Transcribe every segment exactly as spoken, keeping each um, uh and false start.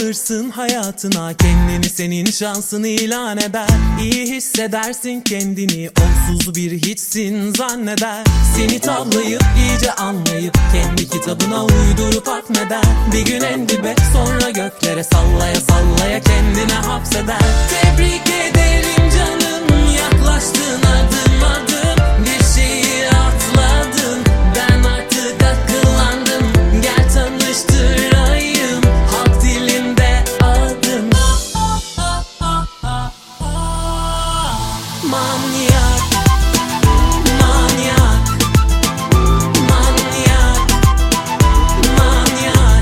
alırsın hayatına, kendini senin şansın ilan eder. İyi hissedersin kendini, onsuz bir hiçsin zanneder. Seni tavlayıp iyice anlayıp kendi kitabına uydurup atmeder. Bir gün en dibe sonra göklere sallaya sallaya kendine hapseder. Tebrik ederim canım, yaklaştın adım adım, bir şeyi atladın, ben artık akıllandım. Gel tanıştırayım, halk dilinde adın manyak. Manyak, manyak, manyak,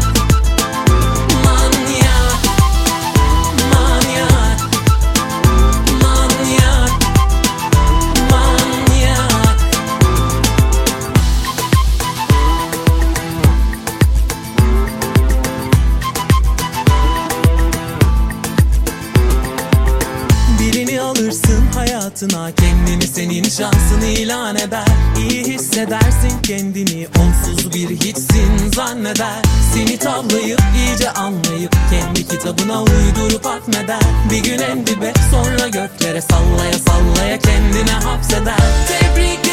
manyak, manyak, manyak, manyak. Birini alırsın hayatına, kendini senin şansın ilan eder. İyi hissedersin kendini, onsuz bir hiçsin zanneder. Seni tavlayıp iyice anlayıp kendi kitabına uydurup atmeder. Bir gün en dibe sonra göklere sallaya sallaya kendine hapseder. Tebrik